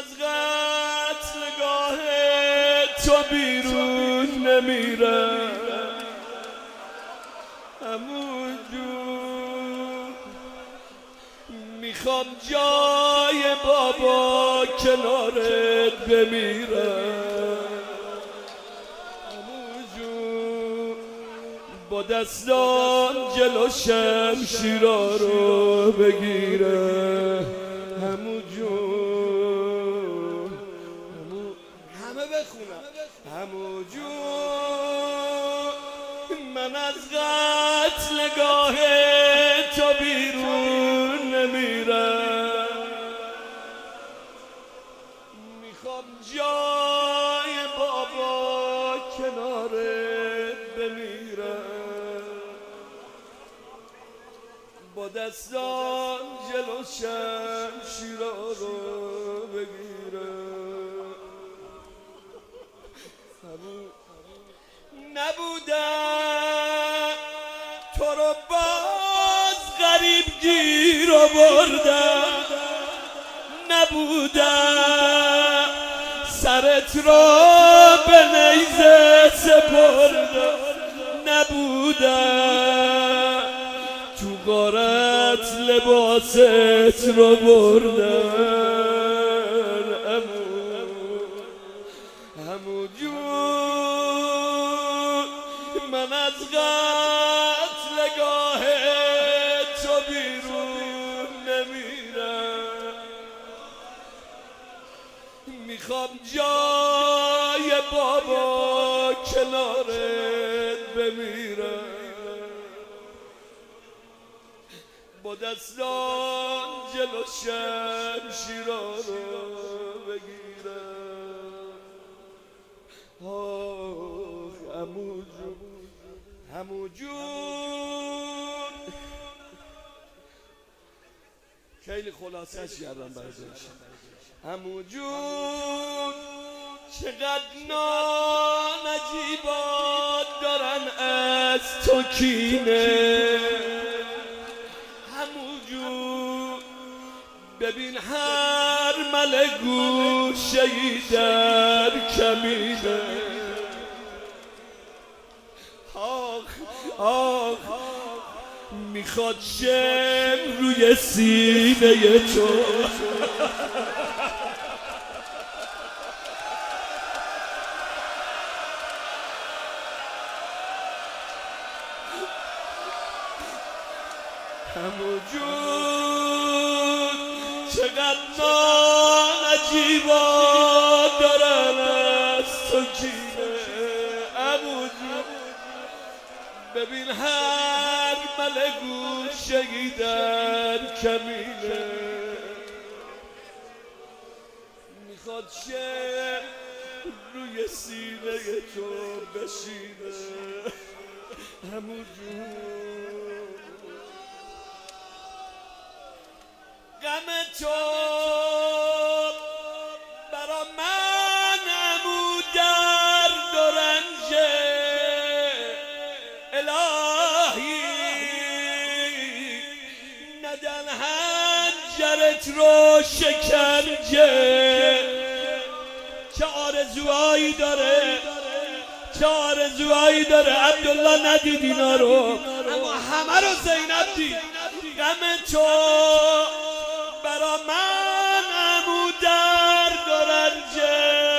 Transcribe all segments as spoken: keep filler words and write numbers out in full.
از قتلگاه تو بیرون نمیرم عمو جون، میخوام جای بابا کنارت بمیرم عمو جون، با دستان جلو شمشیرا رو بگیره عمو جون، همه بخونم عمو جون، من از قتلگاه تو بیرون نمیرم، میخوام جای بابا کنارت بمیرم، با دستان جلو شمشیرا رو بگیرم. نبودم تو رو باز غریب گیر آوردم، نبودم سرت رو به نیزه سپردم، نبودم تو غارت لباست رو بردن عمو عمو جون، من از قتلگاه تو بیرون نمیرم، میخوام جای بابا کنارت بمیرم، با دستان جلو شمشیرا رو بگیرم. آه عمو جون، عمو جون، خیلی خلاصش کردم براتون. عمو جون، چقدر نانجیبات دارن از تو کینه عمو جون، ببین هر مله گوشه‌ای در کمینه، آخ آخ میخواد شم روی سینه تو عمو جون، چقدر نانجیبات دارن از تو کینه عمو جون، ببین هر مله گوشه‌ای در کمینه، میخواد شم روی سینه تو بشینه عمو جون، غم تو برا من عمو درد و رنجه الهی، ندن حنجرت رو شکنجه، چه آرزوهایی داره چه آرزوهایی داره عبدالله ندید اینا رو، اما همه رو زینب دید. غم تو برا من عمو درد و رنجه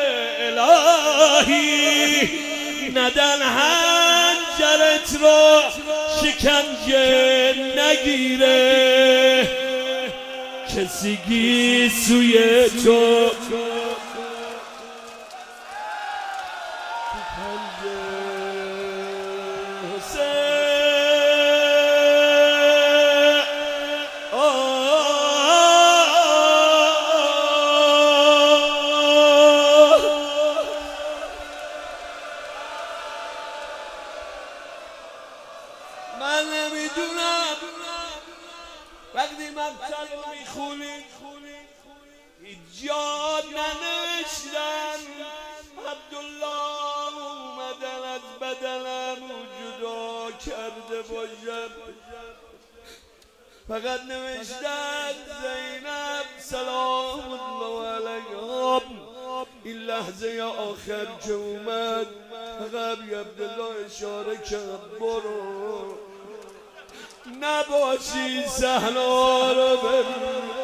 الهی، ندن حنجرت رو شکنجه نگیره کسی گیسوی تو من نمیدونم وقتی مقتل رو میخونی ایجاد ننوشتن عبدالله اومدن از بدنم جدا کرده باشد، فقط نوشتن زینب سلام الله علیها. این لحظه یا آخر که اومد فقط عبدالله اشاره کرد برو نباشی صحنه رو ببین.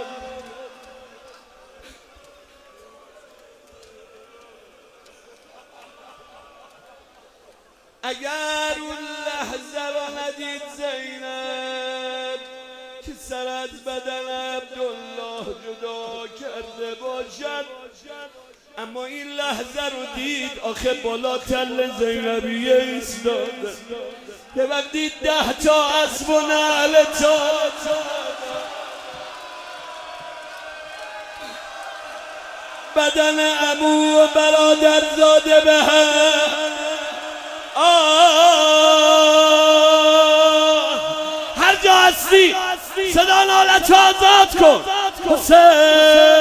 اگر اون لحظه رو ندید زینب که سر از بدن عبدالله جدا کرده باشد، اما این لحظه رو دید آخه بالا تل زینبیه ایستاده که وقتی ده تا اسب و نعل تا بدن عمو و برادر زاده به هم هر جا هستی صدا نالت آزاد کن. حسین